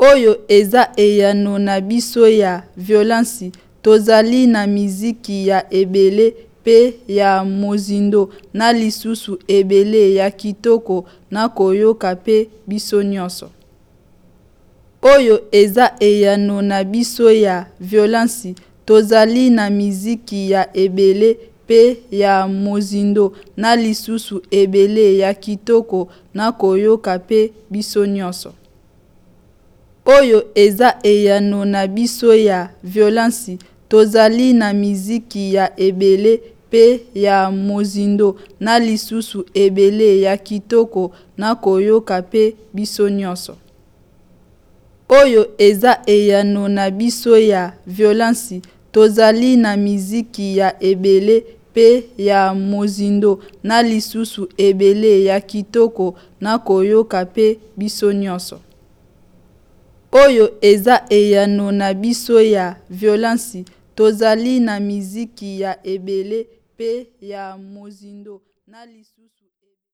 Oyo eza eyano na biso ya violence, tozali na miziki ya ebele pe ya mozindo na lisusu ebele ya kitoko na koyoka pe biso nyonso. Oyo eza eyano na biso ya violence, tozali na miziki ya ebele pe ya mozindo na lisusu ebele ya kitoko na koyoka pe biso nyonso. Oyo eza eyano na biso ya violence, tozali na miziki ya ebele pe ya mozindo na lisusu ebele ya kitoko na koyoka pe biso nyonso. Oyo eza eyano na biso ya violence, tozali na miziki ya ebele pe ya mozindo na lisusu ebele ya kitoko na koyoka pe biso nyonso. Oyo eza eyano na biso ya violence, tozali na miziki ya ebele pe ya mozindo na lisusu